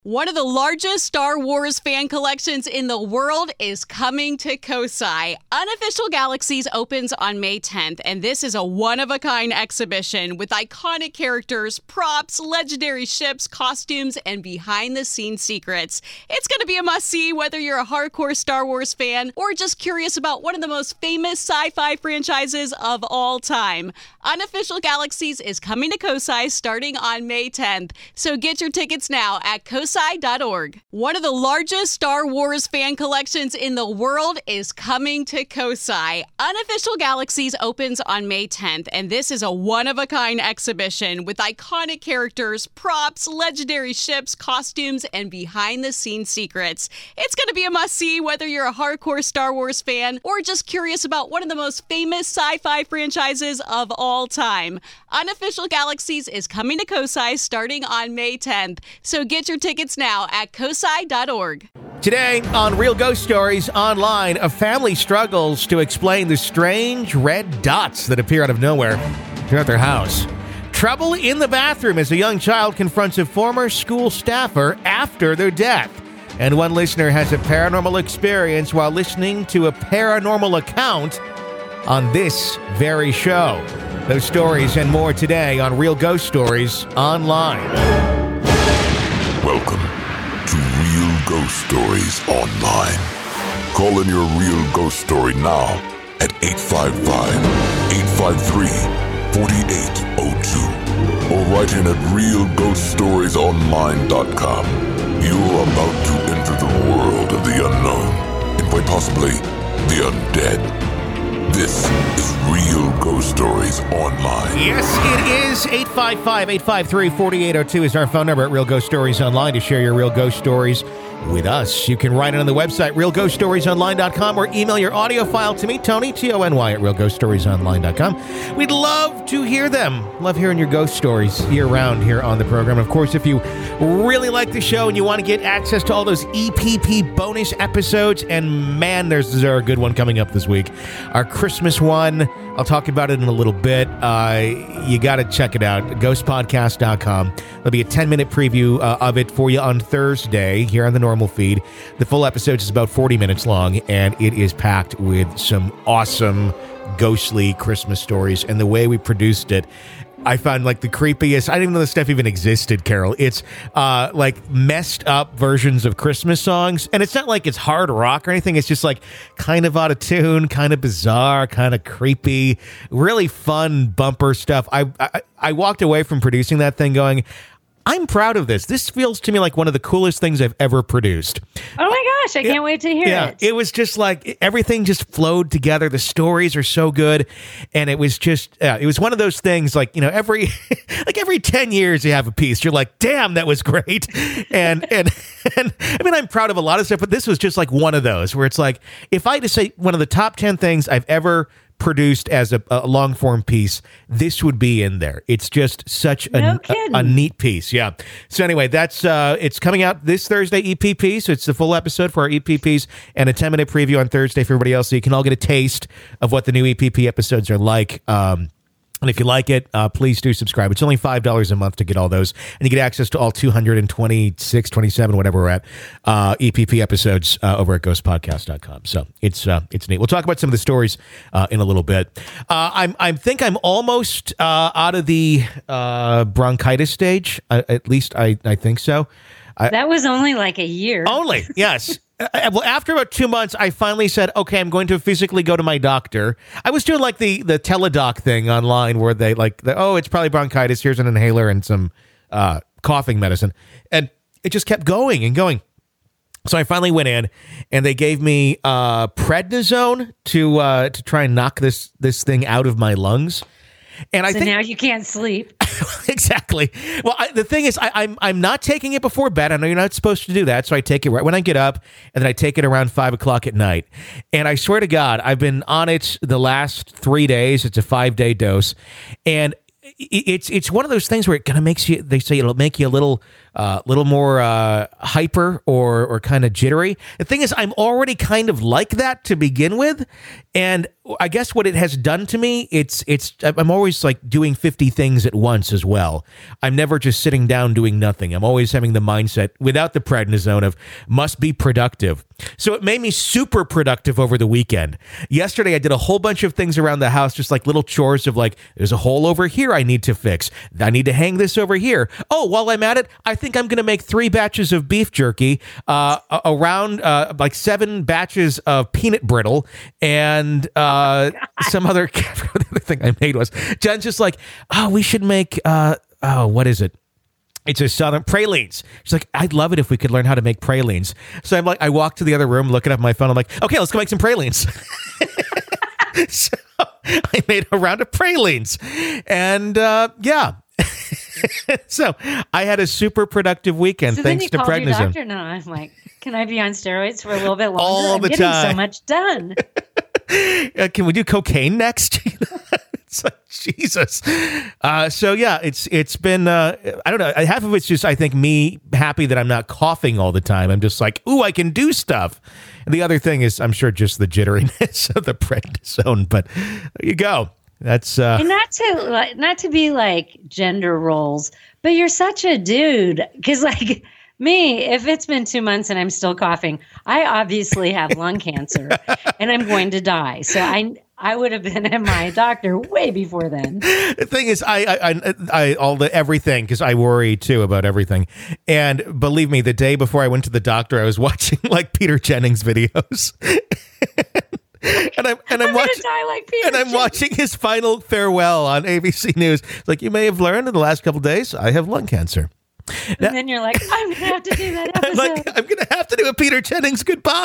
One of the largest Star Wars fan collections in the world is coming to Kosai. Unofficial Galaxies opens on May 10th, and this is a one-of-a-kind exhibition with iconic characters, props, legendary ships, costumes, and behind-the-scenes secrets. It's going to be a must-see whether you're a hardcore Star Wars fan or just curious about one of the most famous sci-fi franchises of all time. Unofficial Galaxies is coming to Kosai starting on May 10th, so get your tickets now at kosai.org. One of the largest Star Wars fan collections in the world is coming to Kosai. Unofficial Galaxies opens on May 10th, and this is a one-of-a-kind exhibition with iconic characters, props, legendary ships, costumes, and behind-the-scenes secrets. It's going to be a must-see whether you're a hardcore Star Wars fan or just curious about one of the most famous sci-fi franchises of all time. Unofficial Galaxies is coming to Kosai starting on May 10th, so get your tickets now at kosai.org. Today on Real Ghost Stories Online, a family struggles to explain the strange red dots that appear out of nowhere throughout their house. Trouble in the bathroom as a young child confronts a former school staffer after their death. And one listener has a paranormal experience while listening to a paranormal account on this very show. Those stories and more today on Real Ghost Stories Online. Welcome to Real Ghost Stories Online. Call in your real ghost story now at 855-853-4802 or write in at realghoststoriesonline.com. You're about to enter the world of the unknown and quite possibly the undead. This is Real Ghost Stories Online. Yes, it is. 855-853-4802 is our phone number at Real Ghost Stories Online to share your real ghost stories with us. You can write it on the website, realghoststoriesonline.com, or email your audio file to me, Tony, Tony, at realghoststoriesonline.com. We'd love to hear them. Love hearing your ghost stories year-round here on the program. Of course, if you really like the show and you want to get access to all those EPP bonus episodes, and man, there's a good one coming up this week. Our Christmas one, I'll talk about it in a little bit. You got to check it out, ghostpodcast.com. There'll be a 10-minute preview of it for you on Thursday here on the normal feed. The full episode is about 40 minutes long, and it is packed with some awesome ghostly Christmas stories. And the way we produced it, I found like the creepiest. I didn't even know this stuff even existed, Carol. It's like messed up versions of Christmas songs. And it's not like it's hard rock or anything. It's just like kind of out of tune, kind of bizarre, kind of creepy, really fun bumper stuff. I walked away from producing that thing going, I'm proud of this. This feels to me like one of the coolest things I've ever produced. Oh my gosh, I can't wait to hear it. It was just like everything just flowed together. The stories are so good. And it was just, it was one of those things like, you know, every 10 years you have a piece. You're like, damn, that was great. And I mean, I'm proud of a lot of stuff, but this was just like one of those where it's like, if I had to say one of the top 10 things I've ever produced as a long form piece, this would be in there. It's just such a neat piece. Yeah. So anyway, that's it's coming out this Thursday, EPP. So it's the full episode for our EPPs and a 10-minute preview on Thursday for everybody else. So you can all get a taste of what the new EPP episodes are like. And if you like it, please do subscribe. It's only $5 a month to get all those. And you get access to all 226, 27, whatever we're at, EPP episodes over at ghostpodcast.com. So it's neat. We'll talk about some of the stories in a little bit. I think I'm almost out of the bronchitis stage. At least I think so. That was only like a year. Only, yes. Well, after about 2 months, I finally said, okay, I'm going to physically go to my doctor. I was doing like the teledoc thing online where they it's probably bronchitis. Here's an inhaler and some coughing medicine. And it just kept going and going. So I finally went in and they gave me prednisone to try and knock this thing out of my lungs. And I think now you can't sleep. Exactly. Well, the thing is, I'm not taking it before bed. I know you're not supposed to do that, so I take it right when I get up, and then I take it around 5 o'clock at night. And I swear to God, I've been on it the last 3 days. It's a 5-day dose, and it's one of those things where it kind of makes you. They say it'll make you a little little more hyper or kind of jittery. The thing is, I'm already kind of like that to begin with, and I guess what it has done to me, I'm always like doing 50 things at once as well. I'm never just sitting down doing nothing. I'm always having the mindset, without the prednisone, of must be productive. So it made me super productive over the weekend. Yesterday, I did a whole bunch of things around the house, just like little chores of like, there's a hole over here I need to fix. I need to hang this over here. Oh, while I'm at it, I think I'm going to make 3 batches of beef jerky, around like 7 batches of peanut brittle, and some other thing I made was, Jen's just like, oh, we should make, what is it? It's a southern pralines. She's like, I'd love it if we could learn how to make pralines. So I'm like, I walk to the other room, looking at my phone. I'm like, okay, let's go make some pralines. So I made a round of pralines, and yeah. So I had a super productive weekend, so thanks to prednisone. Your doctor now. I'm like, can I be on steroids for a little bit longer? All the time. I'm getting so much done. Can we do cocaine next? It's like, Jesus. So yeah, it's been, I don't know. Half of it's just, I think, me happy that I'm not coughing all the time. I'm just like, ooh, I can do stuff. And the other thing is, I'm sure, just the jitteriness of the prednisone. But there you go. That's and not to be like gender roles, but you're such a dude, because like me, if it's been 2 months and I'm still coughing, I obviously have lung cancer and I'm going to die. So I would have been at my doctor way before then. The thing is, everything, because I worry too about everything. And believe me, the day before I went to the doctor, I was watching like Peter Jennings videos. And I'm watching his final farewell on ABC News. It's like, you may have learned in the last couple of days, I have lung cancer. And then you're like, I'm going to have to do that episode. I'm going to have to do a Peter Jennings goodbye.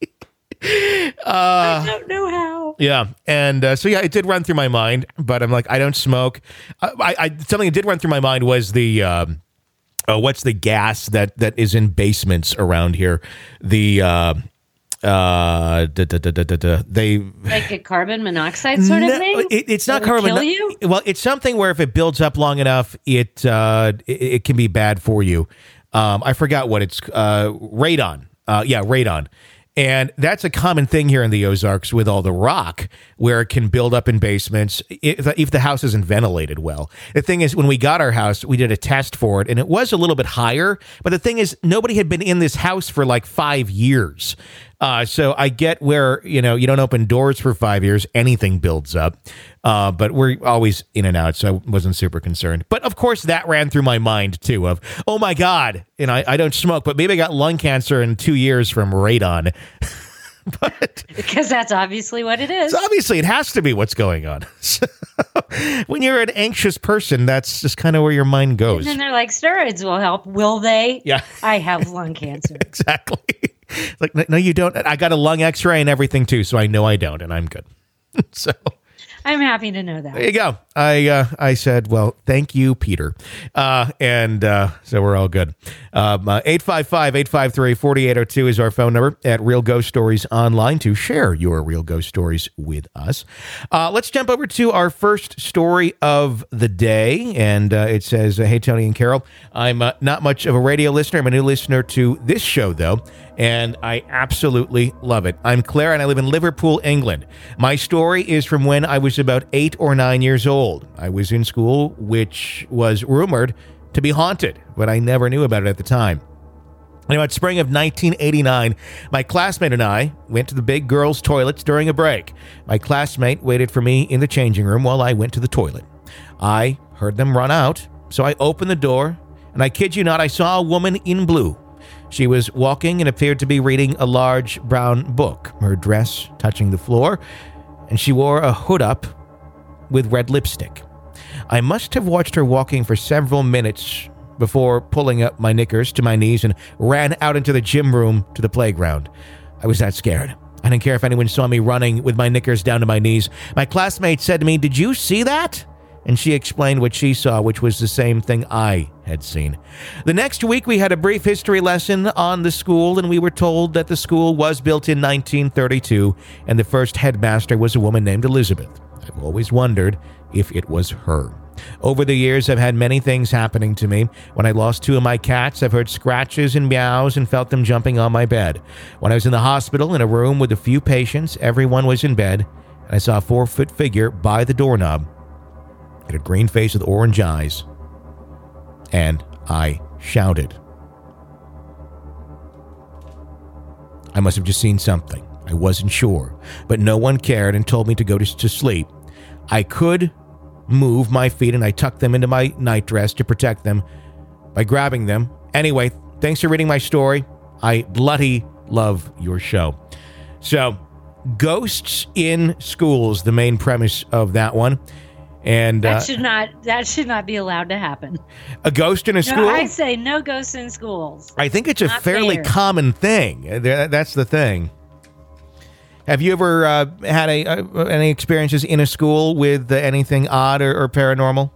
I don't know how. Yeah. And so, yeah, it did run through my mind, but I'm like, I don't smoke. Something that did run through my mind was the, what's the gas that is in basements around here? The, they like a carbon monoxide sort of thing. It's not carbon. Kill you? Well, it's something where if it builds up long enough, it can be bad for you. I forgot what it's radon. Yeah, radon. And that's a common thing here in the Ozarks with all the rock, where it can build up in basements if the house isn't ventilated well. The thing is, when we got our house, we did a test for it, and it was a little bit higher. But the thing is, nobody had been in this house for like 5 years. So I get where, you don't open doors for 5 years, anything builds up. But we're always in and out, so I wasn't super concerned. But of course, that ran through my mind too of, oh my God, and I don't smoke, but maybe I got lung cancer in 2 years from radon. But because that's obviously what it is. Obviously, it has to be what's going on. So, when you're an anxious person, that's just kind of where your mind goes. And then they're like, steroids will help. Will they? Yeah. I have lung cancer. Exactly. Like, no, you don't. I got a lung x-ray and everything too, so I know I don't, and I'm good. So I'm happy to know that. There you go. I said, well, thank you, Peter. And so we're all good. 855-853-4802 is our phone number at Real Ghost Stories Online to share your real ghost stories with us. Let's jump over to our first story of the day. And it says, hey, Tony and Carol, I'm not much of a radio listener. I'm a new listener to this show, though, and I absolutely love it. I'm Claire, and I live in Liverpool, England. My story is from when I was about 8 or 9 years old. I was in school, which was rumored to be haunted, but I never knew about it at the time. Anyway, in spring of 1989, my classmate and I went to the big girls' toilets during a break. My classmate waited for me in the changing room while I went to the toilet. I heard them run out, so I opened the door, and I kid you not, I saw a woman in blue. She was walking and appeared to be reading a large brown book, her dress touching the floor, and she wore a hood up with red lipstick. I must have watched her walking for several minutes before pulling up my knickers to my knees and ran out into the gym room to the playground. I was that scared. I didn't care if anyone saw me running with my knickers down to my knees. My classmate said to me, "Did you see that?" And she explained what she saw, which was the same thing I had seen. The next week, we had a brief history lesson on the school, and we were told that the school was built in 1932, and the first headmaster was a woman named Elizabeth. I've always wondered if it was her. Over the years, I've had many things happening to me. When I lost 2 of my cats, I've heard scratches and meows and felt them jumping on my bed. When I was in the hospital in a room with a few patients, everyone was in bed, and I saw a 4-foot figure by the doorknob. It had a green face with orange eyes, and I shouted. I must have just seen something. I wasn't sure, but no one cared and told me to go to sleep. I could move my feet, and I tucked them into my nightdress to protect them by grabbing them. Anyway, thanks for reading my story. I bloody love your show. So, ghosts in schools, the main premise of that one. And that should not be allowed to happen. A ghost in a school? I say no ghosts in schools. I think it's a fairly common thing. That's the thing. Have you ever had any experiences in a school with anything odd or paranormal?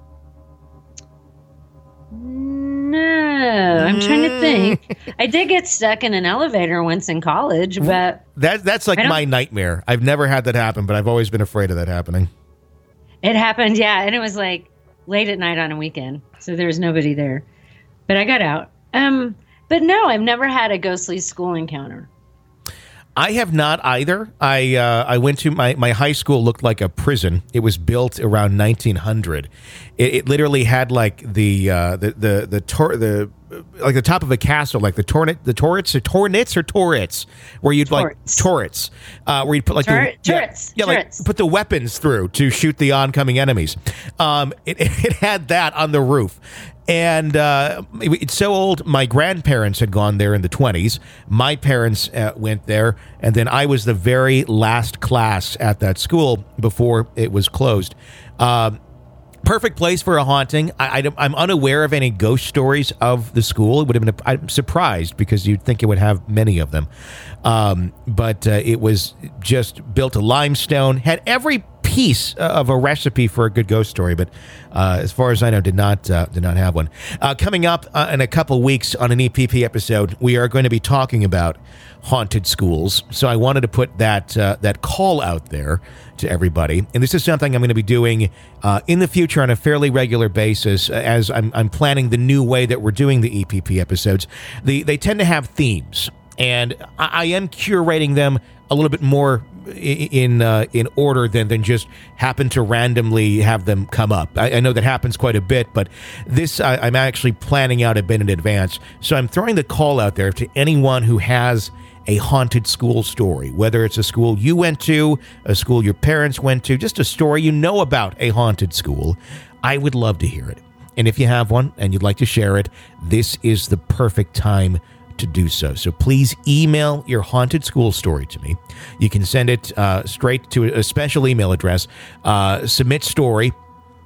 No, I'm trying to think. I did get stuck in an elevator once in college, but that's like my nightmare. I've never had that happen, but I've always been afraid of that happening. It happened, yeah, and it was like late at night on a weekend, so there was nobody there. But I got out. But no, I've never had a ghostly school encounter. I have not either. I went to my high school looked like a prison. It was built around 1900. It literally had like the like the top of a castle, like the turrets, where you'd like turrets, where you'd put like turrets, like put the weapons through to shoot the oncoming enemies. It had that on the roof. And it's so old, my grandparents had gone there in the 1920s. My parents went there, and then I was the very last class at that school before it was closed. Perfect place for a haunting. I'm unaware of any ghost stories of the school. It would have been. I'm surprised because you'd think it would have many of them, but it was just built of limestone. Had every piece of a recipe for a good ghost story, but as far as I know, did not have one. Coming up in a couple weeks on an EPP episode, we are going to be talking about haunted schools. So I wanted to put that call out there to everybody, and this is something I'm going to be doing in the future on a fairly regular basis as I'm planning the new way that we're doing the EPP episodes. They tend to have themes, and I am curating them a little bit more in order than just happen to randomly have them come up. I know that happens quite a bit, but this I'm actually planning out a bit in advance. So I'm throwing the call out there to anyone who has a haunted school story, whether it's a school you went to, a school your parents went to, just a story you know about a haunted school. I would love to hear it. And if you have one and you'd like to share it, this is the perfect time to do so. So please email your haunted school story to me. You can send it straight to a special email address. Submit story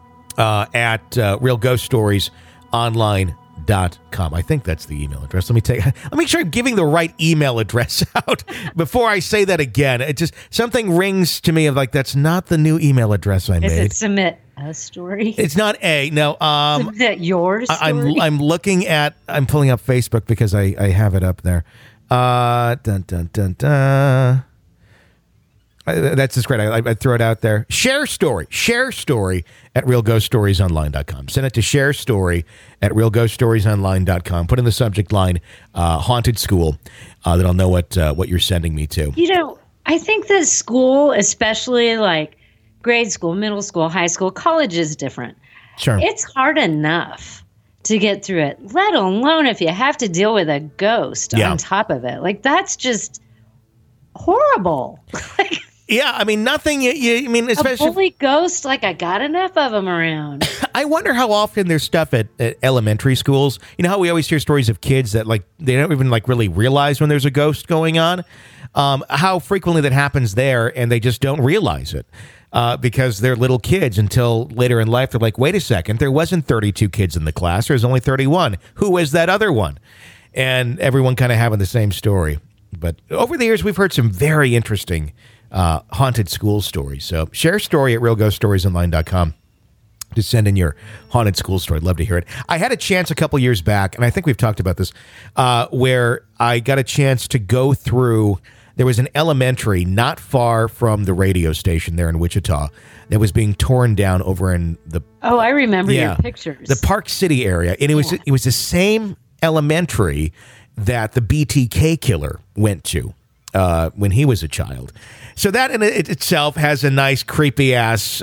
at realghoststoriesonline.com. I think that's the email address. Let me make sure I'm giving the right email address out before I say that again. It just something rings to me of like that's not the new email address I made. Is it submit a story? It's not a no. Is that yours? I'm looking at. I'm pulling up Facebook because I have it up there. Dun dun dun dun. That's just great. I throw it out there. Share story at realghoststoriesonline.com. Send it to share story at realghoststoriesonline.com. Put in the subject line haunted school. Then I'll know what you're sending me to. You know, I think that school, especially like grade school, middle school, high school, college is different. Sure. It's hard enough to get through it, let alone if you have to deal with a ghost on top of it. Like, that's just horrible. Yeah, I mean, nothing, I mean, especially... A bully ghost, like, I got enough of them around. I wonder how often there's stuff at elementary schools. You know how we always hear stories of kids that, like, they don't even, like, really realize when there's a ghost going on? How frequently that happens there, and they just don't realize it. Because they're little kids until later in life. They're like, wait a second, there wasn't 32 kids in the class. There's only 31. Who was that other one? And everyone kind of having the same story. But over the years, we've heard some very interesting haunted school stories. So share a story at realghoststoriesonline.com to send in your haunted school story. I'd love to hear it. I had a chance a couple years back, and I think we've talked about this, where I got a chance to go through there was an elementary not far from the radio station there in Wichita that was being torn down over in the... Oh, I remember your pictures. The Park City area. And it was the same elementary that the BTK killer went to when he was a child. So that in it itself has a nice creepy ass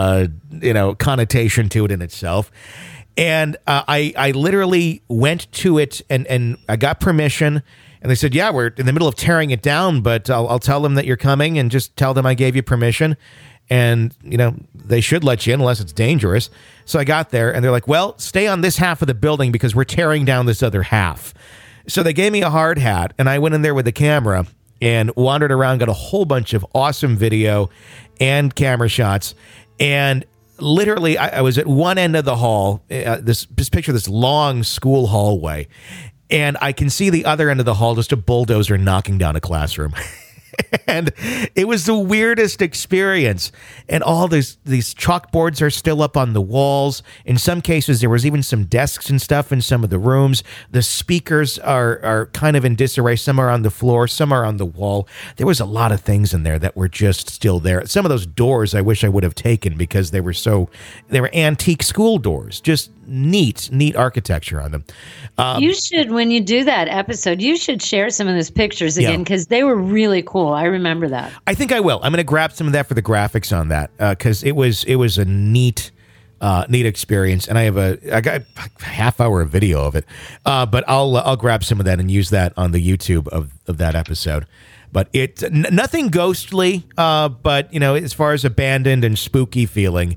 connotation to it in itself. And I literally went to it and I got permission. And they said, yeah, we're in the middle of tearing it down, but I'll tell them that you're coming and just tell them I gave you permission. And, they should let you in unless it's dangerous. So I got there and they're like, well, stay on this half of the building because we're tearing down this other half. So they gave me a hard hat and I went in there with the camera and wandered around, got a whole bunch of awesome video and camera shots. And literally, I was at one end of the hall, just picture this long school hallway. And I can see the other end of the hall, just a bulldozer knocking down a classroom. And it was the weirdest experience. And all these chalkboards are still up on the walls. In some cases, there was even some desks and stuff in some of the rooms. The speakers are kind of in disarray. Some are on the floor, some are on the wall. There was a lot of things in there that were just still there. Some of those doors I wish I would have taken because they were antique school doors. Just neat architecture on them. You should, when you do that episode, you should share some of those pictures again because they were really cool. I remember that. I think I will. I'm going to grab some of that for the graphics on that because it was a neat experience, and I got a half hour of video of it. But I'll grab some of that and use that on the YouTube of that episode. But nothing ghostly. But as far as abandoned and spooky feeling.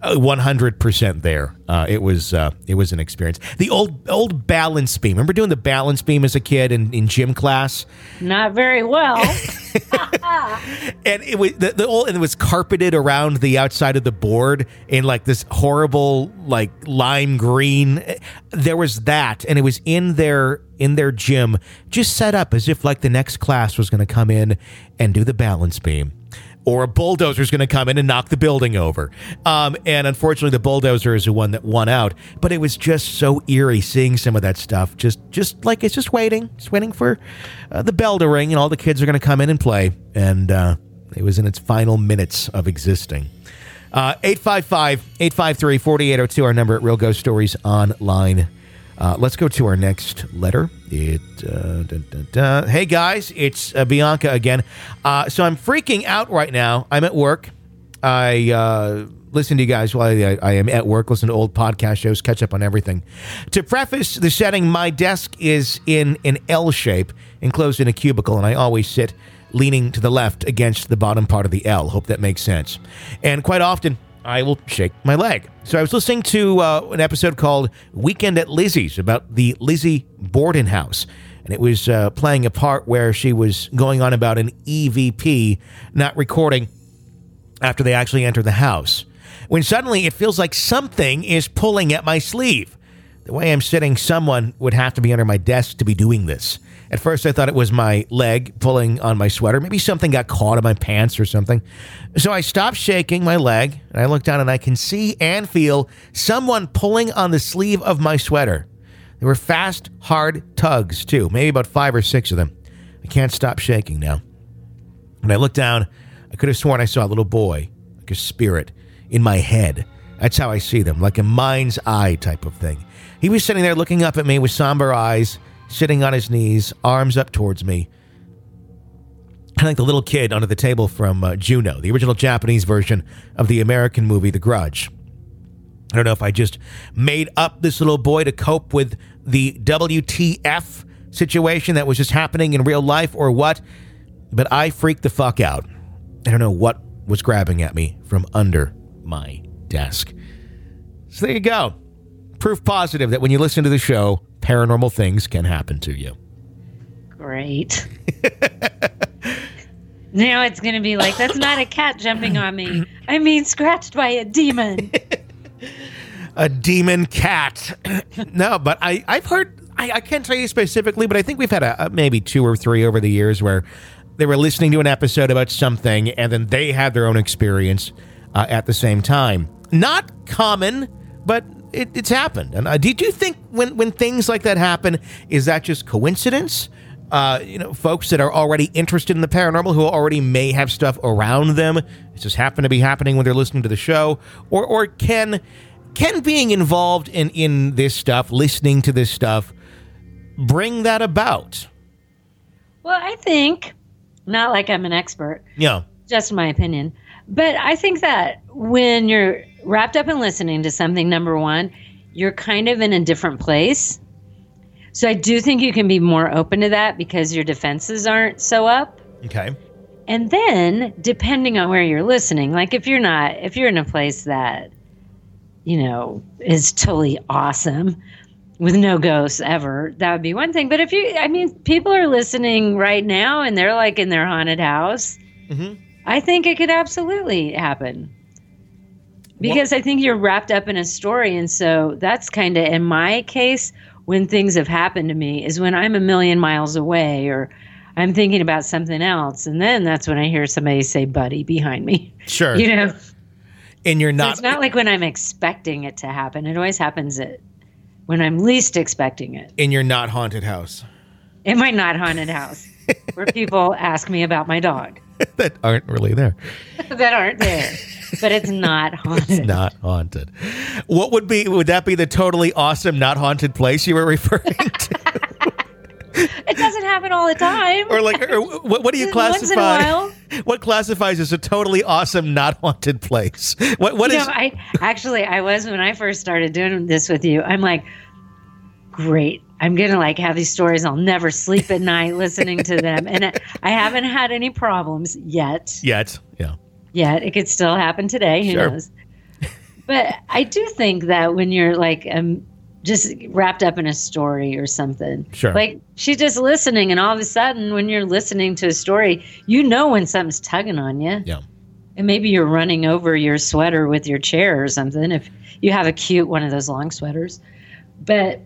100% there. It was an experience. The old balance beam. Remember doing the balance beam as a kid in gym class? Not very well. And it was and it was carpeted around the outside of the board in like this horrible like lime green. There was that, and it was in their gym, just set up as if like the next class was going to come in and do the balance beam. Or a bulldozer is going to come in and knock the building over. And unfortunately, the bulldozer is the one that won out. But it was just so eerie seeing some of that stuff. Just like it's just waiting for the bell to ring, and all the kids are going to come in and play. And it was in its final minutes of existing. 855-853-4802, our number at Real Ghost Stories Online. Let's go to our next letter. Hey guys, it's Bianca again. So I'm freaking out right now. I'm at work. I listen to you guys while I am at work, listen to old podcast shows, catch up on everything. To preface the setting, my desk is in an L shape, enclosed in a cubicle, and I always sit leaning to the left against the bottom part of the L. Hope that makes sense. And quite often, I will shake my leg. So I was listening to an episode called Weekend at Lizzie's about the Lizzie Borden house. And it was playing a part where she was going on about an EVP not recording after they actually entered the house. When suddenly it feels like something is pulling at my sleeve. The way I'm sitting, someone would have to be under my desk to be doing this. At first, I thought it was my leg pulling on my sweater. Maybe something got caught in my pants or something. So I stopped shaking my leg, and I look down, and I can see and feel someone pulling on the sleeve of my sweater. There were fast, hard tugs, too, maybe about 5 or 6 of them. I can't stop shaking now. When I looked down, I could have sworn I saw a little boy, like a spirit, in my head. That's how I see them, like a mind's eye type of thing. He was sitting there looking up at me with somber eyes, sitting on his knees, arms up towards me. Kind of like the little kid under the table from Juno, the original Japanese version of the American movie The Grudge. I don't know if I just made up this little boy to cope with the WTF situation that was just happening in real life or what, but I freaked the fuck out. I don't know what was grabbing at me from under my desk. So there you go. Proof positive that when you listen to the show, paranormal things can happen to you. Great. Now it's going to be like, that's not a cat jumping on me. I mean, scratched by a demon. A demon cat. No, but I've heard, I can't tell you specifically, but I think we've had maybe 2 or 3 over the years where they were listening to an episode about something and then they had their own experience at the same time. Not common, but it's happened. And did you think when things like that happen, is that just coincidence? folks that are already interested in the paranormal, who already may have stuff around them. It just happen to be happening when they're listening to the show, or can being involved in this stuff, listening to this stuff, bring that about? Well, I think, not like I'm an expert, Yeah. just my opinion, but I think that when you're wrapped up in listening to something, number one, you're kind of in a different place. So I do think you can be more open to that because your defenses aren't so up. Okay. And then, depending on where you're listening, like if you're in a place that, is totally awesome with no ghosts ever, that would be one thing. But people are listening right now and they're like in their haunted house. Mm-hmm. I think it could absolutely happen. Because I think you're wrapped up in a story. And so that's kind of, in my case, when things have happened to me, is when I'm a million miles away or I'm thinking about something else. And then that's when I hear somebody say buddy behind me. Sure. And you're not. It's not like when I'm expecting it to happen. It always happens when I'm least expecting it. In your not haunted house. In my not haunted house, where people ask me about my dog. That aren't really there. That aren't there. But it's not haunted. It's not haunted. What would that be the totally awesome not haunted place you were referring to? It doesn't happen all the time. Or what do you classify? Once in a while. What classifies as a totally awesome not haunted place? What is? I was, when I first started doing this with you, I'm like, great. I'm going to have these stories. I'll never sleep at night listening to them. And I haven't had any problems yet. Yeah. Yet. It could still happen today. Who knows? But I do think that when you're just wrapped up in a story or something. Sure. Like she's just listening, and all of a sudden when you're listening to a story, when something's tugging on you. Yeah. And maybe you're running over your sweater with your chair or something, if you have a cute one of those long sweaters. But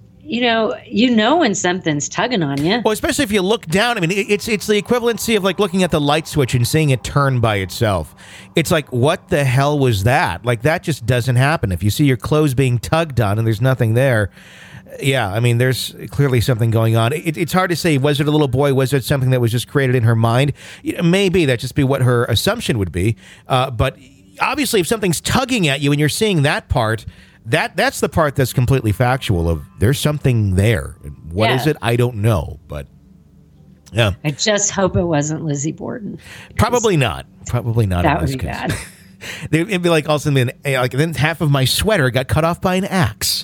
when something's tugging on you. Well, especially if you look down. I mean, it's the equivalency of looking at the light switch and seeing it turn by itself. It's like, what the hell was that? That just doesn't happen. If you see your clothes being tugged on and there's nothing there, yeah, I mean, there's clearly something going on. It's hard to say, was it a little boy? Was it something that was just created in her mind? Maybe that'd just be what her assumption would be. But obviously, if something's tugging at you and you're seeing that part, that's the part that's completely factual of there's something there. What is it? I don't know, but yeah. I just hope it wasn't Lizzie Borden. Probably not. Probably not. That would be bad. It'd be like also then half of my sweater got cut off by an axe.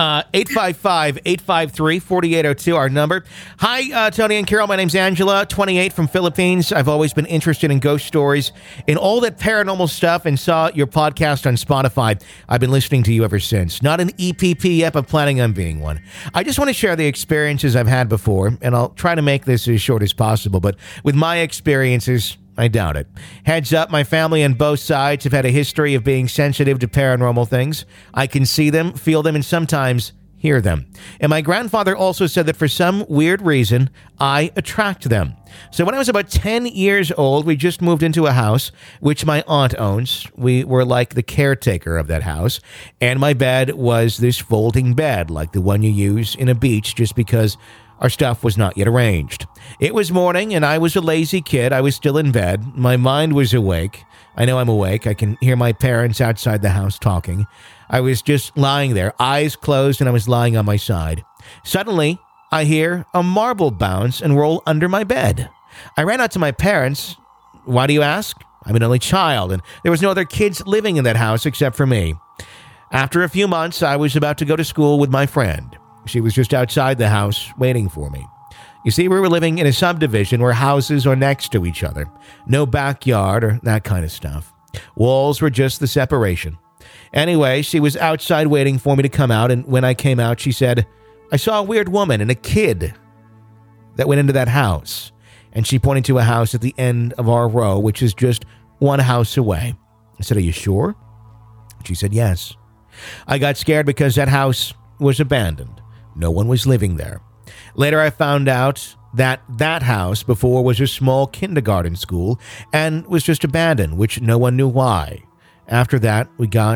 855-853-4802, our number. Hi, Tony and Carol. My name's Angela, 28, from Philippines. I've always been interested in ghost stories and all that paranormal stuff, and saw your podcast on Spotify. I've been listening to you ever since. Not an EPP yet, but planning on being one. I just want to share the experiences I've had before, and I'll try to make this as short as possible, but with my experiences, I doubt it. Heads up, my family on both sides have had a history of being sensitive to paranormal things. I can see them, feel them, and sometimes hear them. And my grandfather also said that for some weird reason, I attract them. So when I was about 10 years old, we just moved into a house, which my aunt owns. We were like the caretaker of that house. And my bed was this folding bed, like the one you use in a beach, just because our stuff was not yet arranged. It was morning, and I was a lazy kid. I was still in bed. My mind was awake. I know I'm awake. I can hear my parents outside the house talking. I was just lying there, eyes closed, and I was lying on my side. Suddenly, I hear a marble bounce and roll under my bed. I ran out to my parents. Why do you ask? I'm an only child, and there was no other kids living in that house except for me. After a few months, I was about to go to school with my friend. She was just outside the house waiting for me. You see, we were living in a subdivision where houses are next to each other. No backyard or that kind of stuff. Walls were just the separation. Anyway, she was outside waiting for me to come out, and when I came out, she said, I saw a weird woman and a kid that went into that house. And she pointed to a house at the end of our row, which is just one house away. I said, are you sure? She said, yes. I got scared because that house was abandoned. No one was living there. Later, I found out that that house before was a small kindergarten school and was just abandoned, which no one knew why. After that, we got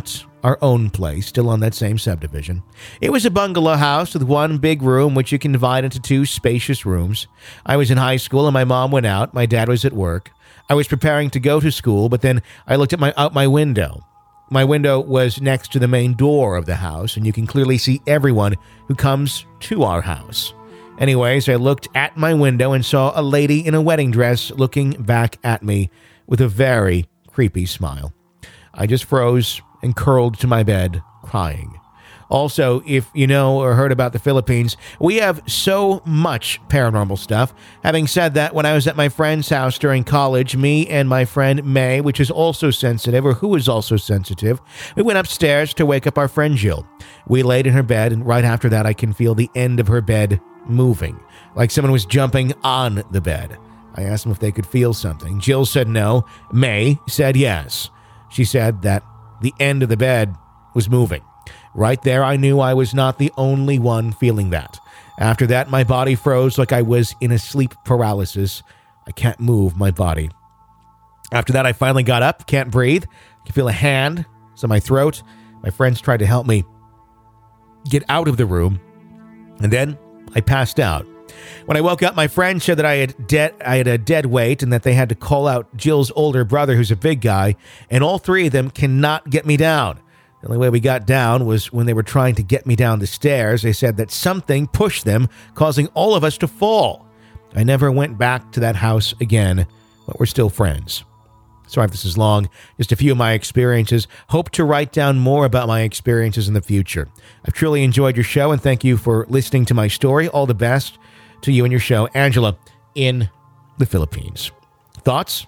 our own place, still on that same subdivision. It was a bungalow house with one big room, which you can divide into two spacious rooms. I was in high school and my mom went out. My dad was at work. I was preparing to go to school, but then I looked at out my window. My window was next to the main door of the house, and you can clearly see everyone who comes to our house. Anyways, I looked at my window and saw a lady in a wedding dress looking back at me with a very creepy smile. I just froze and curled to my bed, crying. Also, if you know or heard about the Philippines, we have so much paranormal stuff. Having said that, when I was at my friend's house during college, me and my friend May, who is also sensitive, we went upstairs to wake up our friend Jill. We laid in her bed, and right after that, I can feel the end of her bed moving, like someone was jumping on the bed. I asked them if they could feel something. Jill said no. May said yes. She said that the end of the bed was moving. Right there, I knew I was not the only one feeling that. After that, my body froze like I was in a sleep paralysis. I can't move my body. After that, I finally got up, can't breathe. I can feel a hand. It's on my throat. My friends tried to help me get out of the room, and then I passed out. When I woke up, my friend said that I had a dead weight and that they had to call out Jill's older brother, who's a big guy, and all three of them cannot get me down. The only way we got down was when they were trying to get me down the stairs. They said that something pushed them, causing all of us to fall. I never went back to that house again, but we're still friends. Sorry if this is long, just a few of my experiences. Hope to write down more about my experiences in the future. I've truly enjoyed your show, and thank you for listening to my story. All the best to you and your show. Angela in the Philippines. Thoughts?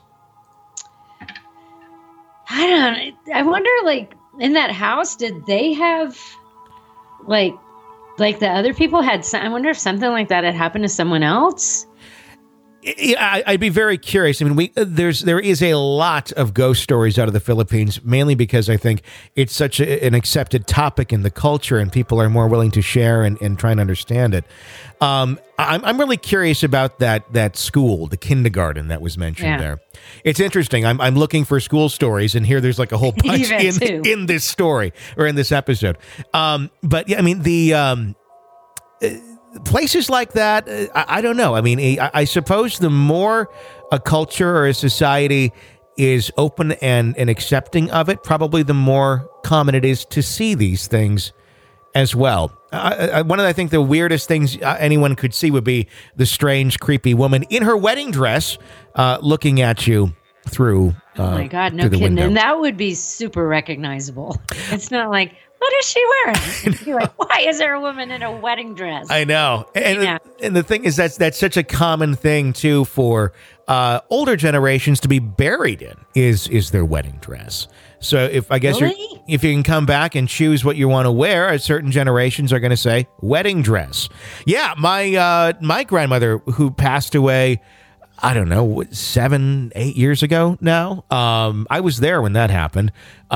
I wonder, in that house, did they have, like the other people had, I wonder if something like that had happened to someone else? Yeah, I'd be very curious. I mean, there is a lot of ghost stories out of the Philippines, mainly because I think it's such an accepted topic in the culture, and people are more willing to share and try and understand it. I'm really curious about that school, the kindergarten that was mentioned there. It's interesting. I'm looking for school stories, and here there's like a whole bunch in this story or in this episode. But yeah, I mean the. Places like that, I don't know. I mean, I suppose the more a culture or a society is open and accepting of it, probably the more common it is to see these things as well. One of, I think, the weirdest things anyone could see would be the strange, creepy woman in her wedding dress looking at you through oh my God, no kidding. Window. And that would be super recognizable. It's not like, what is she wearing? You're like, why is there a woman in a wedding dress? I know. And the thing is, that's such a common thing, too, for older generations to be buried in is their wedding dress. So if you can come back and choose what you want to wear, certain generations are going to say wedding dress. Yeah, my grandmother, who passed away, I don't know, 7-8 years ago now. I was there when that happened.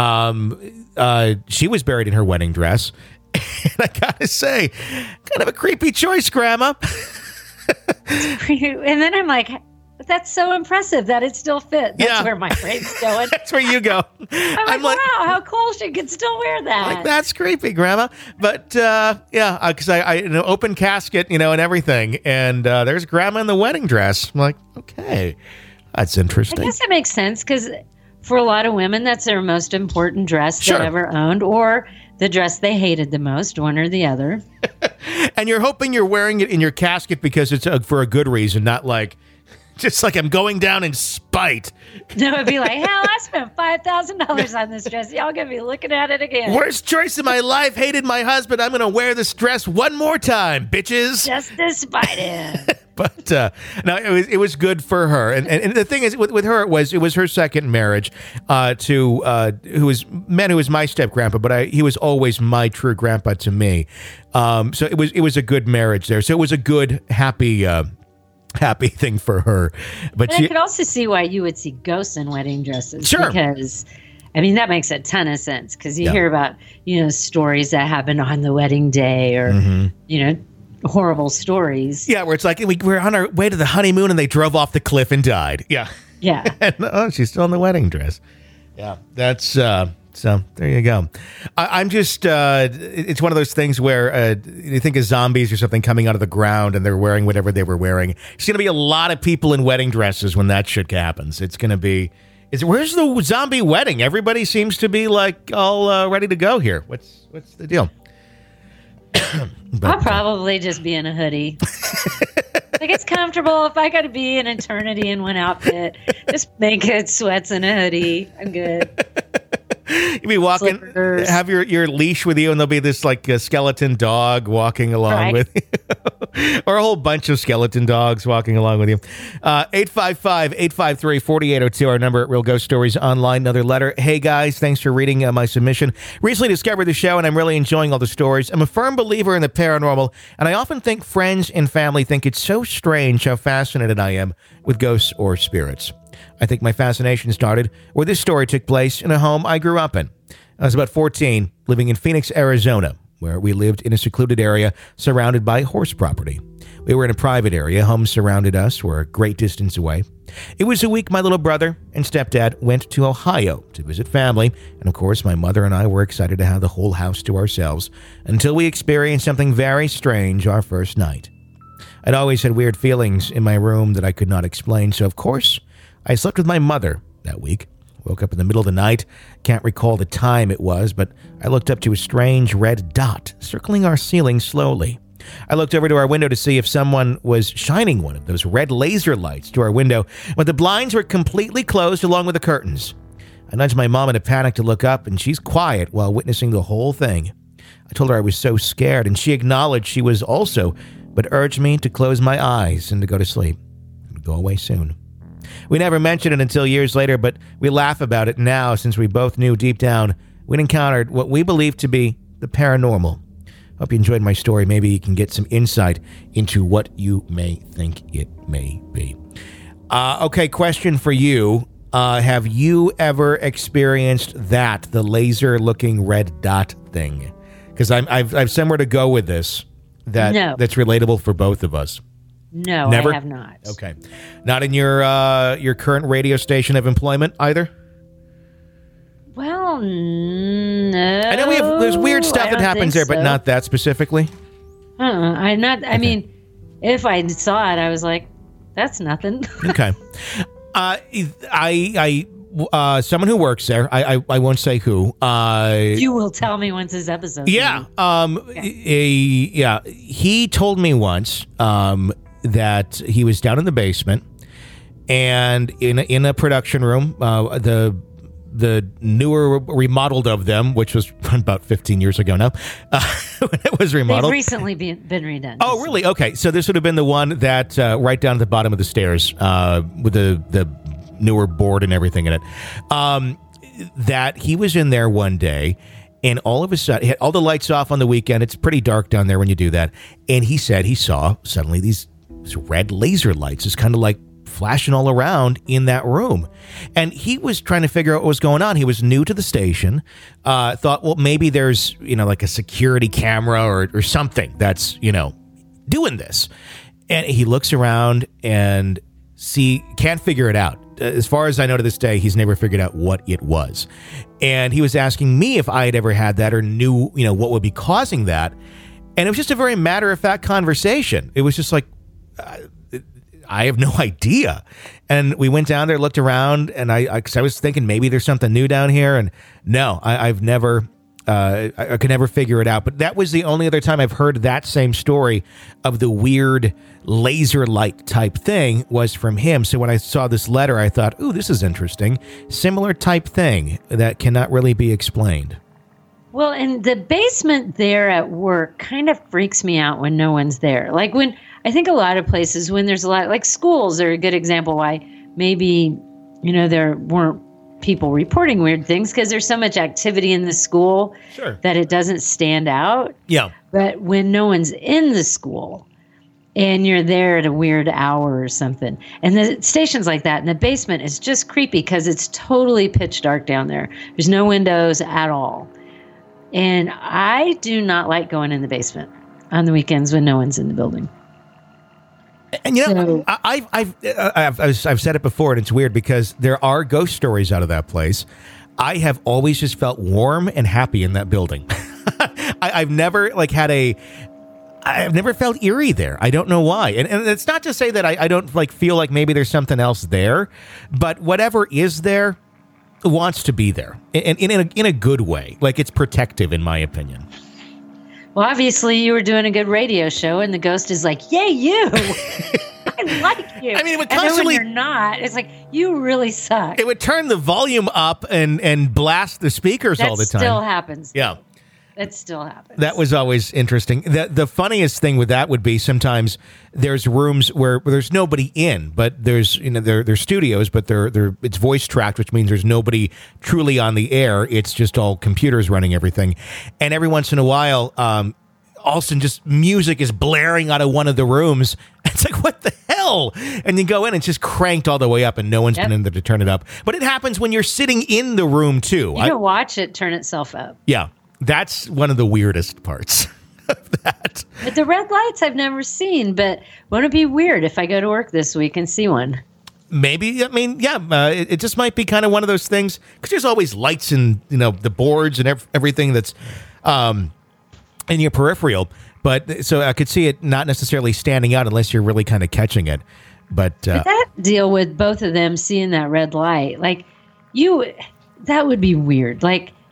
She was buried in her wedding dress. And I gotta say, kind of a creepy choice, Grandma. And then I'm like, that's so impressive that it still fits. That's where my brain's going. That's where you go. I'm like, wow, how cool she could still wear that. Like, that's creepy, Grandma. But because I an open casket, and everything, and there's Grandma in the wedding dress. I'm like, okay, that's interesting. I guess it makes sense because for a lot of women, that's their most important dress they ever owned, or the dress they hated the most, one or the other. And you're hoping you're wearing it in your casket because it's for a good reason, not like. Just like I'm going down in spite. No, it'd be like, hell, I spent $5,000 on this dress. Y'all gonna be looking at it again. Worst choice of my life. Hated my husband. I'm gonna wear this dress one more time, bitches. Just to spite him. But no, it was good for her. And the thing is, with her, it was her second marriage to who was my step grandpa, but he was always my true grandpa to me. So it was a good marriage there. So it was a good, happy thing for her. But I could also see why you would see ghosts in wedding dresses. Sure. Because, I mean, that makes a ton of sense because you hear about, stories that happened on the wedding day or, horrible stories. Yeah, where it's like we're on our way to the honeymoon and they drove off the cliff and died. Yeah. Yeah. And, she's still in the wedding dress. Yeah, that's So there you go. I'm just, it's one of those things where you think of zombies or something coming out of the ground and they're wearing whatever they were wearing. There's going to be a lot of people in wedding dresses when that shit happens. It's going to be, where's the zombie wedding? Everybody seems to be like all ready to go here. What's the deal? I'll probably just be in a hoodie. Like, it's comfortable. If I got to be an eternity in one outfit, just make it sweats and a hoodie. I'm good. You'd be walking, Slippers. Have your leash with you, and there'll be this like a skeleton dog walking along with you. Or a whole bunch of skeleton dogs walking along with you. 855-853-4802, our number at Real Ghost Stories Online. Another letter. Hey guys, thanks for reading my submission. Recently discovered the show, and I'm really enjoying all the stories. I'm a firm believer in the paranormal, and I often think friends and family think it's so strange how fascinated I am with ghosts or spirits. I think my fascination started where this story took place in a home I grew up in. I was about 14, living in Phoenix, Arizona, where we lived in a secluded area surrounded by horse property. We were in a private area. Homes surrounded us were a great distance away. It was a week my little brother and stepdad went to Ohio to visit family, and of course my mother and I were excited to have the whole house to ourselves until we experienced something very strange our first night. I'd always had weird feelings in my room that I could not explain, so of course I slept with my mother that week. Woke up in the middle of the night. Can't recall the time it was, but I looked up to a strange red dot circling our ceiling slowly. I looked over to our window to see if someone was shining one of those red laser lights to our window, but the blinds were completely closed along with the curtains. I nudged my mom in a panic to look up, and she's quiet while witnessing the whole thing. I told her I was so scared, and she acknowledged she was also, but urged me to close my eyes and to go to sleep. It would go away soon. We never mentioned it until years later, but we laugh about it now since we both knew deep down we'd encountered what we believed to be the paranormal. Hope you enjoyed my story. Maybe you can get some insight into what you may think it may be. Okay, question for you. Have you ever experienced that, the laser-looking red dot thing? Because I've somewhere to go with this that's relatable for both of us. No, Never? I have not. Okay. Not in your current radio station of employment either? Well, no. I know there's weird stuff that happens there, but not that specifically. I mean, if I saw it, I was like, that's nothing. Okay. Someone who works there, I won't say who. You will tell me once this episode. Yeah. He told me once that he was down in the basement and in a production room, the newer remodeled of them, which was about 15 years ago now, when it was remodeled. They've recently been redone. Oh, really? Okay. So this would have been the one that right down at the bottom of the stairs with the newer board and everything in it. That he was in there one day, and all of a sudden, he had all the lights off on the weekend. It's pretty dark down there when you do that. And he said he saw suddenly these red laser lights just kind of like flashing all around in that room. And he was trying to figure out what was going on. He was new to the station, thought, well, maybe there's, like a security camera or something that's, doing this. And he looks around and can't figure it out. As far as I know to this day, he's never figured out what it was. And he was asking me if I had ever had that or knew, what would be causing that. And it was just a very matter-of-fact conversation. It was just like, I have no idea. And we went down there, looked around, and I was thinking maybe there's something new down here. And no, I've never, I could never figure it out. But that was the only other time I've heard that same story of the weird laser light type thing was from him. So when I saw this letter, I thought, ooh, this is interesting. Similar type thing that cannot really be explained. Well, and the basement there at work kind of freaks me out when no one's there. Like when I think a lot of places when there's a lot, like schools are a good example why maybe, there weren't people reporting weird things because there's so much activity in the school that it doesn't stand out. Yeah. But when no one's in the school and you're there at a weird hour or something, and the stations like that, and the basement is just creepy because it's totally pitch dark down there. There's no windows at all. And I do not like going in the basement on the weekends when no one's in the building. And I've said it before, and it's weird because there are ghost stories out of that place. I have always just felt warm and happy in that building. I've never I've never felt eerie there. I don't know why. And it's not to say that I don't feel like maybe there's something else there, but whatever is there wants to be there in a good way. Like, it's protective, in my opinion. Well, obviously you were doing a good radio show and the ghost is like, yay, you. I like you. I mean, it would constantly. And then when you're not, it's like, you really suck. It would turn the volume up and blast the speakers all the time. That still happens. Yeah. It still happens. That was always interesting. The funniest thing with that would be sometimes there's rooms where there's nobody in, but there's they're studios, but it's voice tracked, which means there's nobody truly on the air. It's just all computers running everything. And every once in a while, all of a sudden, just music is blaring out of one of the rooms. It's like, what the hell? And you go in, and it's just cranked all the way up, and no one's been in there to turn it up. But it happens when you're sitting in the room too. You can watch it turn itself up. Yeah. That's one of the weirdest parts of that. But the red lights I've never seen, but won't it be weird if I go to work this week and see one? Maybe. I mean, yeah, it just might be kind of one of those things, because there's always lights in, the boards and everything that's in your peripheral. But so I could see it not necessarily standing out unless you're really kind of catching it. But that deal with both of them seeing that red light, that would be weird.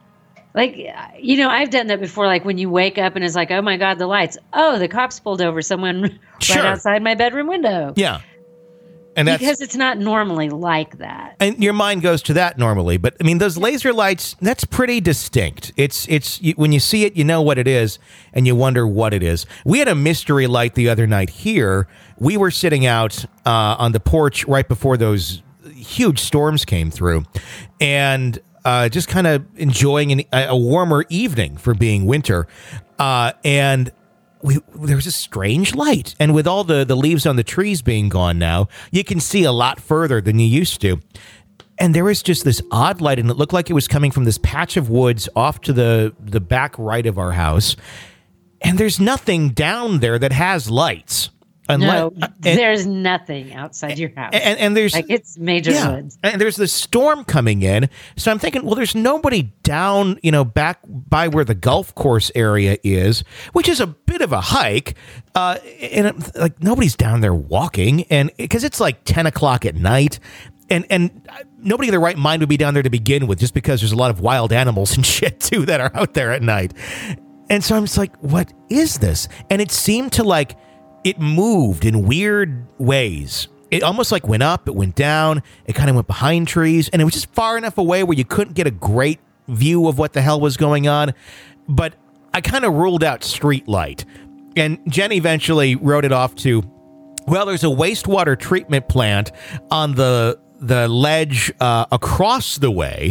I've done that before, like when you wake up and it's like, oh my God, the lights. Oh, the cops pulled over someone right outside my bedroom window. Yeah. And because it's not normally like that. And your mind goes to that normally. But I mean, those laser lights, that's pretty distinct. It's when you see it, you know what it is, and you wonder what it is. We had a mystery light the other night here. We were sitting out on the porch right before those huge storms came through, and just kind of enjoying a warmer evening for being winter. And there was a strange light. And with all the leaves on the trees being gone now, you can see a lot further than you used to. And there was just this odd light, and it looked like it was coming from this patch of woods off to the back right of our house. And there's nothing down there that has lights. There's nothing outside your house. And there's it's major woods. And there's this storm coming in. So I'm thinking, well, there's nobody down, back by where the golf course area is, which is a bit of a hike. And nobody's down there walking, and because it's like 10 o'clock at night. And nobody in their right mind would be down there to begin with, just because there's a lot of wild animals and shit too that are out there at night. And so I'm just like, what is this? And it seemed to it moved in weird ways. It almost went up, it went down, it kind of went behind trees, and it was just far enough away where you couldn't get a great view of what the hell was going on. But I kind of ruled out street light. And Jen eventually wrote it off to, well, there's a wastewater treatment plant on the ledge across the way.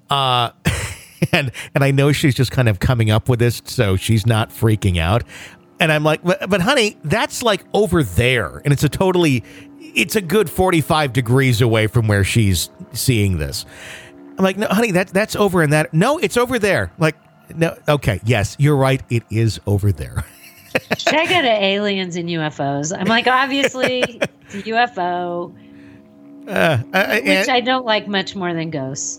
And I know she's just kind of coming up with this, so she's not freaking out. And I'm like, but honey, that's over there. And it's a good 45 degrees away from where she's seeing this. I'm like, no, honey, that's over in that. No, it's over there. No. Okay. Yes, you're right. It is over there. Should I go to aliens and UFOs? I'm like, obviously it's a UFO, which I don't like much more than ghosts.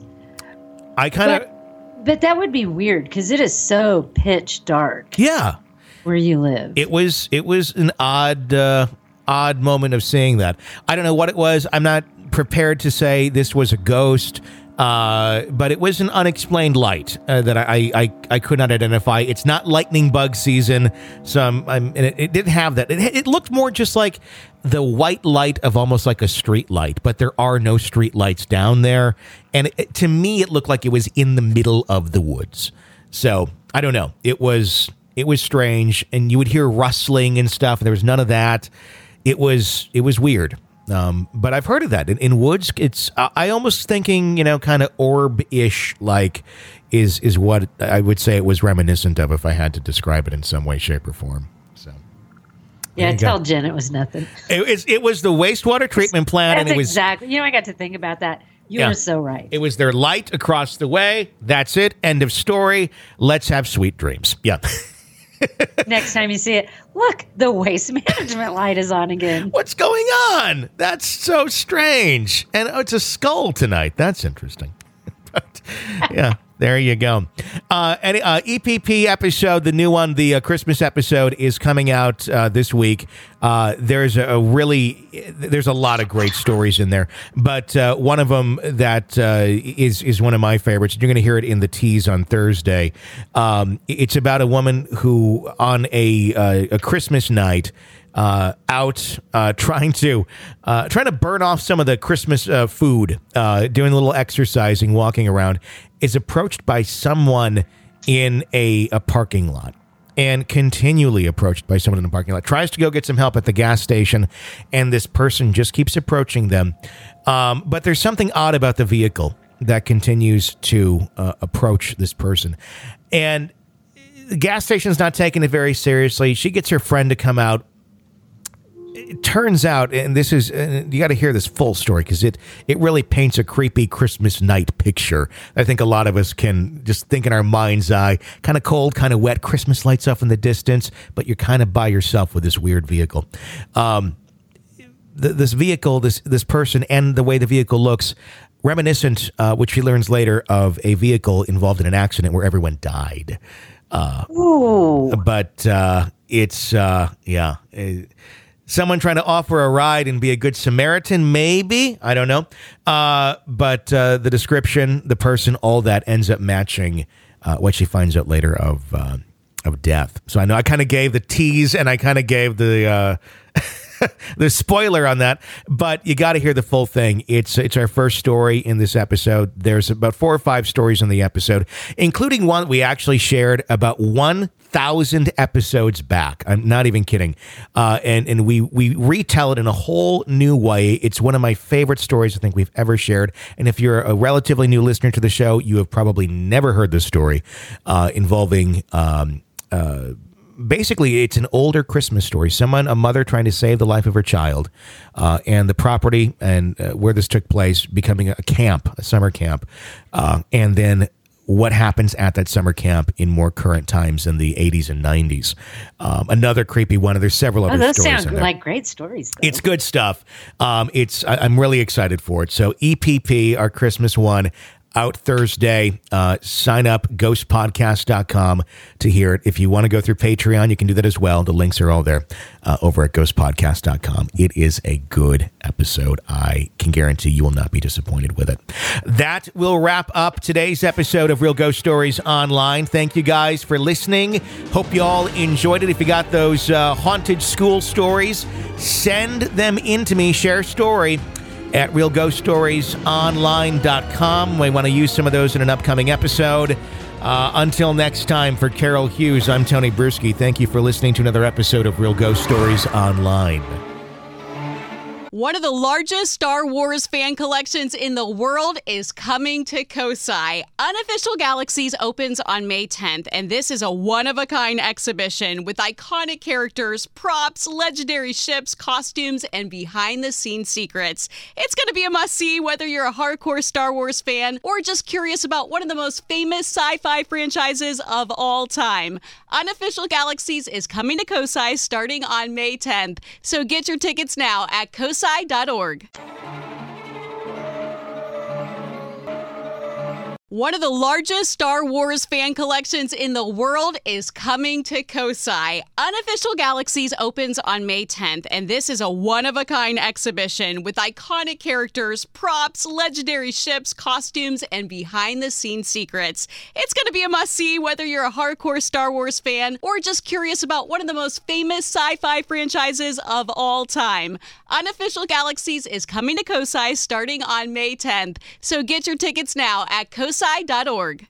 But that would be weird because it is so pitch dark. Yeah. Where you live. It was an odd moment of seeing that. I don't know what it was. I'm not prepared to say this was a ghost, but it was an unexplained light that I could not identify. It's not lightning bug season, so it didn't have that. It looked more just like the white light of almost like a street light, but there are no street lights down there. And to me, it looked like it was in the middle of the woods. So I don't know. It was strange, and you would hear rustling and stuff, and there was none of that. It was weird. But I've heard of that. In woods, it's I almost thinking, kind of orb-ish is what I would say it was reminiscent of if I had to describe it in some way, shape, or form. So tell Jen it was nothing. It was the wastewater treatment plant, and it was exactly. I got to think about that. You were so right. It was their light across the way. That's it. End of story. Let's have sweet dreams. Yeah. Next time you see it, look, the waste management light is on again. What's going on? That's so strange. And it's a skull tonight. That's interesting. But Yeah. There you go. EPP episode, the new one, the Christmas episode, is coming out this week. There's a lot of great stories in there, but one of them that is one of my favorites. You're going to hear it in the tease on Thursday. It's about a woman who, on a Christmas night, out trying to burn off some of the Christmas food, doing a little exercising, walking around, is approached by someone in a parking lot, and continually approached by someone in the parking lot. Tries to go get some help at the gas station, and this person just keeps approaching them. But there's something odd about the vehicle that continues to approach this person, and the gas station's not taking it very seriously. She gets her friend to come out. It turns out, and this is, you got to hear this full story because it really paints a creepy Christmas night picture. I think a lot of us can just think in our mind's eye, kind of cold, kind of wet, Christmas lights off in the distance, but you're kind of by yourself with this weird vehicle. This vehicle, this person, and the way the vehicle looks, reminiscent, which she learns later, of a vehicle involved in an accident where everyone died. But it's, someone trying to offer a ride and be a good Samaritan, maybe. I don't know. But the description, the person, all that ends up matching what she finds out later of death. So I know I kind of gave the tease and I kind of gave the the spoiler on that, but you got to hear the full thing. It's our first story in this episode. There's about 4 or 5 stories in the episode, including one we actually shared about 1,000 episodes back. I'm not even kidding. And we retell it in a whole new way. It's one of my favorite stories I think we've ever shared. And if you're a relatively new listener to the show, you have probably never heard this story involving basically, it's an older Christmas story. A mother trying to save the life of her child, and the property and where this took place becoming a summer camp, and then what happens at that summer camp in more current times in the 80s and 90s. Another creepy one. There's several other those stories sound in there. like great stories, though. It's good stuff. I'm really excited for it. So EPP, our Christmas one, out Thursday. Sign up, ghostpodcast.com to hear it. If you want to go through Patreon, you can do that as well. The links are all there over at ghostpodcast.com. It is a good episode. I can guarantee you will not be disappointed with it. That will wrap up today's episode of Real Ghost Stories Online. Thank you guys for listening. Hope you all enjoyed it. If you got those haunted school stories, send them in to me. Share a story at realghoststoriesonline.com. We want to use some of those in an upcoming episode. Until next time, for Carol Hughes, I'm Tony Bruschi. Thank you for listening to another episode of Real Ghost Stories Online. One of the largest Star Wars fan collections in the world is coming to Kosai. Unofficial Galaxies opens on May 10th, and this is a one-of-a-kind exhibition with iconic characters, props, legendary ships, costumes, and behind-the-scenes secrets. It's going to be a must-see whether you're a hardcore Star Wars fan or just curious about one of the most famous sci-fi franchises of all time. Unofficial Galaxies is coming to Kosai starting on May 10th, so get your tickets now at kosai.org. One of the largest Star Wars fan collections in the world is coming to Kosai. Unofficial Galaxies opens on May 10th, and this is a one-of-a-kind exhibition with iconic characters, props, legendary ships, costumes, and behind-the-scenes secrets. It's going to be a must-see whether you're a hardcore Star Wars fan or just curious about one of the most famous sci-fi franchises of all time. Unofficial Galaxies is coming to Kosai starting on May 10th, so get your tickets now at kosai.org.